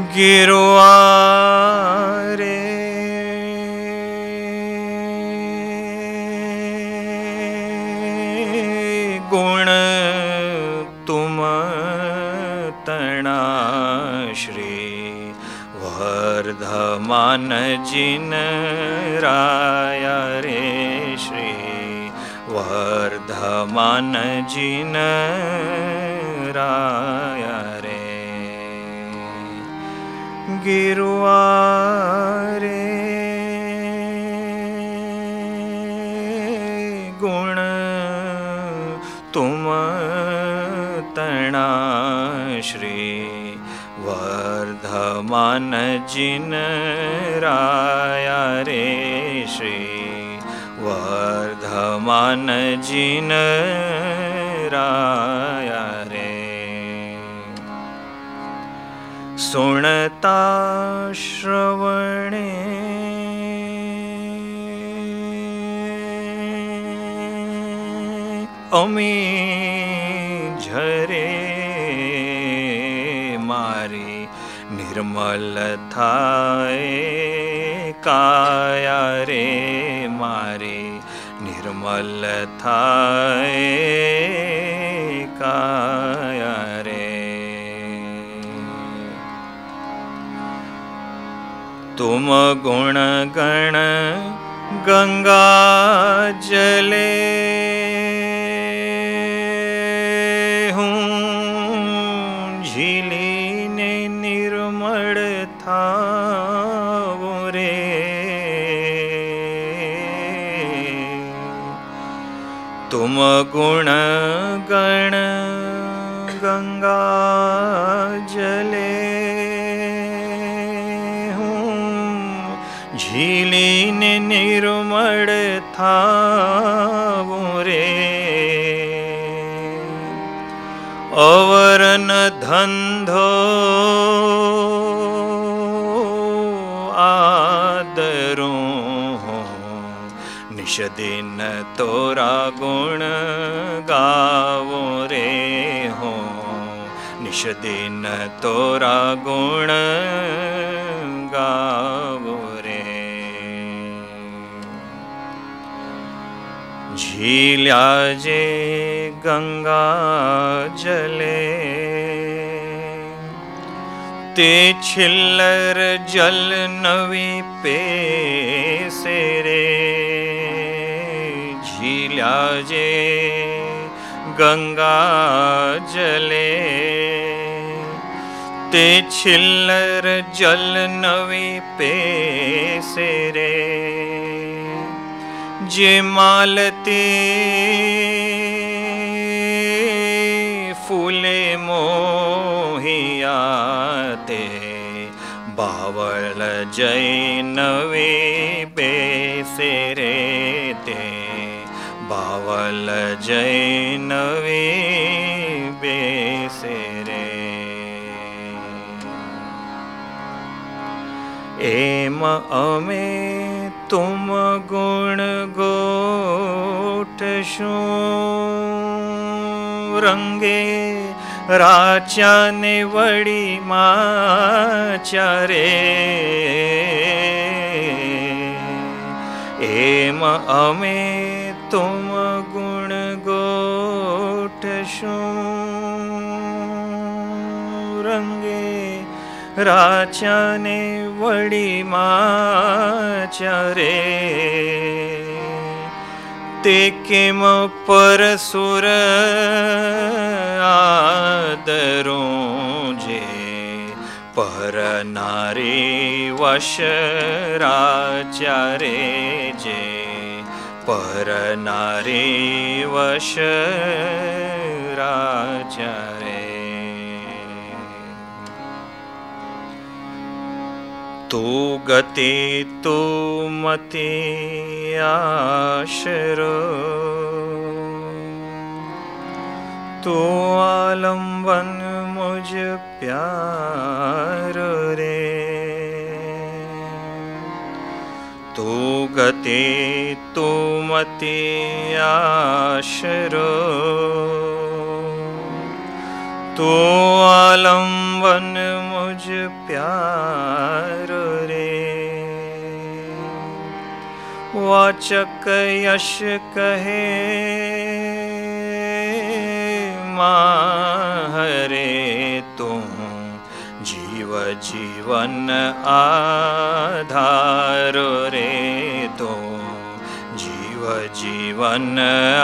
गिरुआ रे गुण तुम तना श्री वर्धमान जिन राया रे श्री वर्धमान जिन राया रे गिरुआ रे गुण तुम तना श्री वर्धमान जिन राया रे श्री वर्धमान जिन राया रे सुनता श्रवणे अमी झरे मारी निर्मल थाय काया रे मारी निर्मल थाय काया रे तुम गुण गण गंगा जले तुम गुण गण गंगा जले हूँ झीलीन निर्मल था रे अवरन धंधो आदरो निश दिन तोरा गुण गावो रे हो निश दिन तोरा गुण गावो रे झील्या जे गंगा जले ते छिल्लर जल नवी पेसे रे झील्या जे गंगा जले ते छिल्लर जल नवी पेसे रे जे मालती फूले मोहिया ते बावल जय नवे बेसे रे ते बावल जय नवे बेसे रे एम अमे तुम गुण गोठशो रंगे राचा ने वड़ी माचा रे एम अमे तुम गुण गोठशो रंगे राचा ने वड़ी माचा रे ते केम परसुर आदरो जे पर नारी वश राचा रे जे पर नारी वश राचा रे तू गति तू मति आशरो तू आलम्बन मुझ प्यार रे तू गति तू मति आशरो तू आलम्बन मुझ मुझ प्यार रे। वाचक यश कहे माहरे तुम जीव जीवन आधार रे। तुम जीव जीवन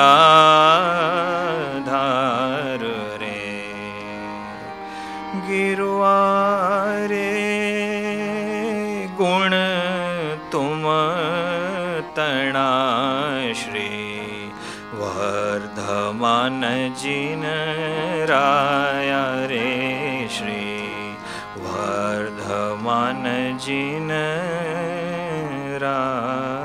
आधार रे। गिरवारे गुण तुम तणा श्री वर्धमान जिन राया रे। श्री वर्धमान जिन राया।